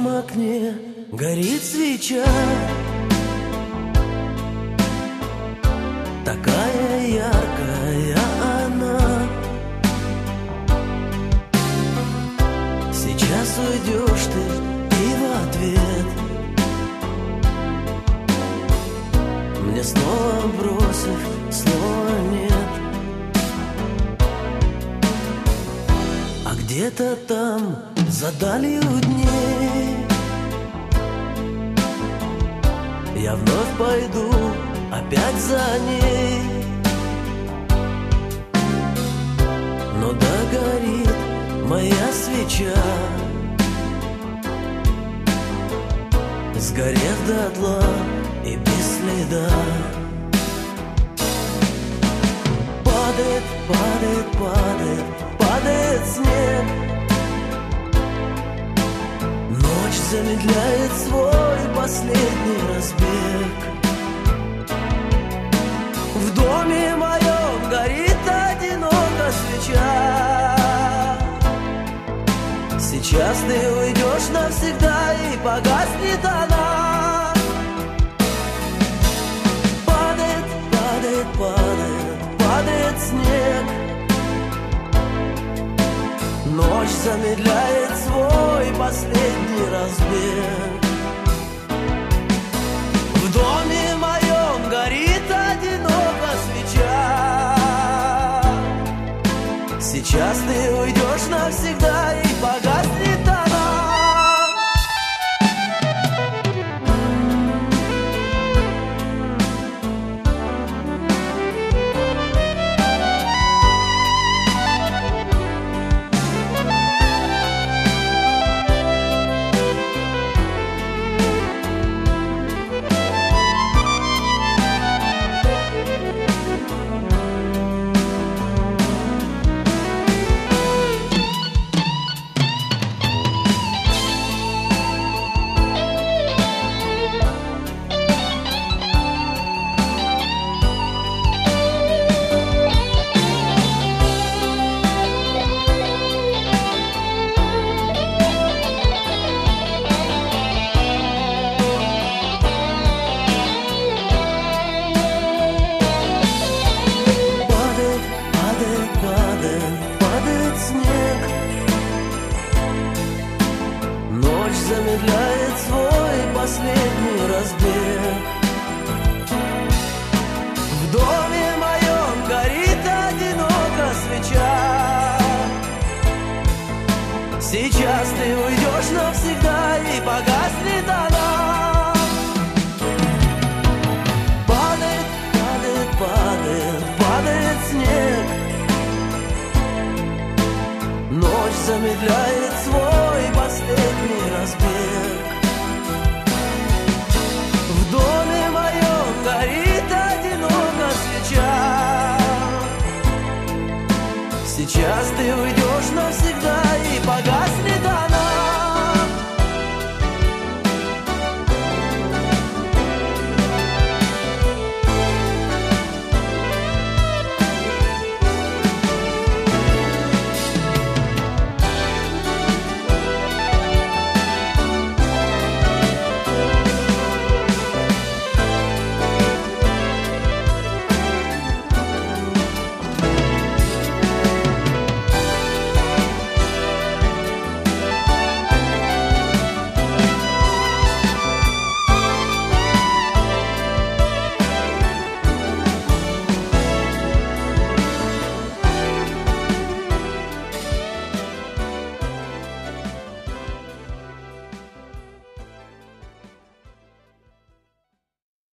окне горит свеча, такая яркая она. Сейчас уйдешь ты и в ответ мне снова бросив слова нет. А где-то там за далью дней я вновь пойду опять за ней, но догорит моя свеча, сгорев дотла и без следа. Падает, падает, падает, падает снег, ночь замедляет свой последний разбег. В доме моем горит одиноко свеча. Сейчас ты уйдешь навсегда и погаснет она. Падает, падает, падает, падает снег, ночь замедляет свой последний разбег. В доме моем горит одиноко свеча. Сейчас ты уйдешь навсегда и погаснет она. Замедляет свой последний разбег. В доме моем горит одиноко свеча. Сейчас ты уйдешь навсегда и погаснет она. Падает, падает, падает, падает снег, ночь замедляет свой последний разбег. В доме моем горит одиноко свеча. Сейчас ты уйдешь